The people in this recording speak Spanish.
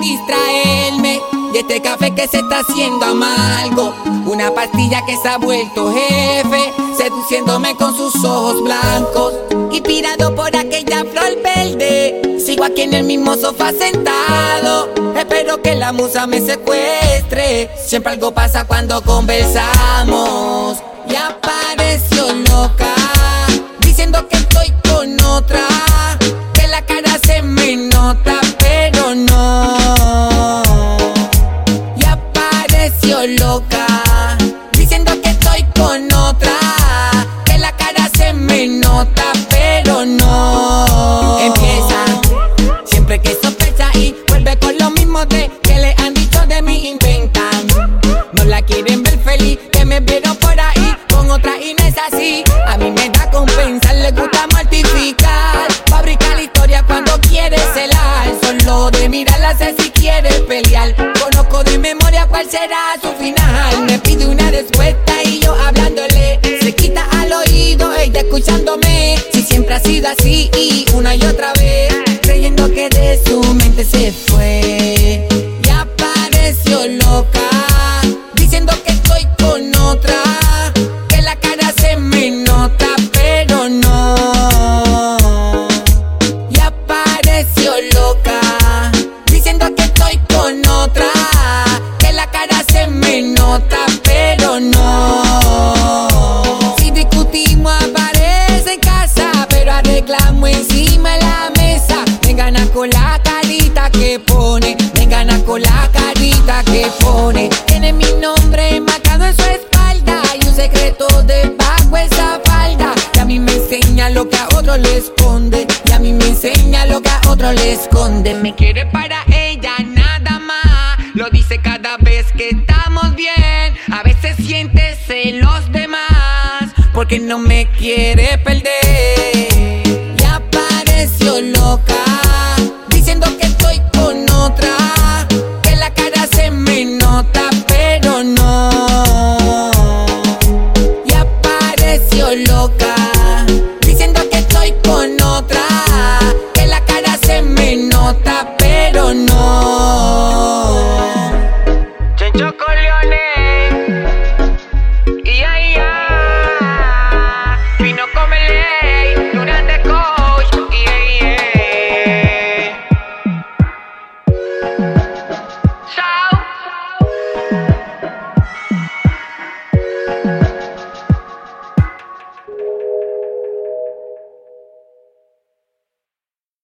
distraerme de este café que se está haciendo amargo. Una pastilla que se ha vuelto jefe, seduciéndome con sus ojos blancos. Inspirado por aquella flor verde, sigo aquí en el mismo sofá sentado. Espero que la musa me secuestre. Siempre algo pasa cuando conversamos. Y apareció loca, diciendo que estoy con otra, que la cara se me nota, pero no. Y apareció loca, diciendo que estoy con otra, que la cara se me nota, pero no. Empieza siempre que sospecha y vuelve con lo mismo de que le han dicho de mí, inventan. No la quieren ver feliz, que me vieron por ahí con otra y no es así. A mí me da con pensar, le gusta mortificar, fabricar historia cuando quiere celar. Solo de mirarla sé si quiere pelear. Conozco de memoria cuál será su final. Me pide una respuesta y yo hablándole, se quita al oído, ella escuchándome. Si siempre ha sido así y una y otra vez, creyendo que de su mente se fue. Y apareció loca, diciendo que estoy con otra, que la cara se me nota, pero no. Y apareció loca, diciendo que estoy con otra, que la cara se me nota, pero no. Si discutimos aparece en casa, pero arreglamos encima de la mesa. Me gana con la carita que pone, me gana con la carita que pone. Tiene mi nombre marcado en su espalda y un secreto debajo esa falda. Y a mí me enseña lo que a otro le esconde, y a mí me enseña lo que a otro le esconde. Me quiere para ella nada más, lo dice cada vez que estamos bien. A veces siente celos de más, porque no me quiere perder. Y apareció loca, diciendo que estoy con otra, que la cara se me nota, pero no. Y apareció loca,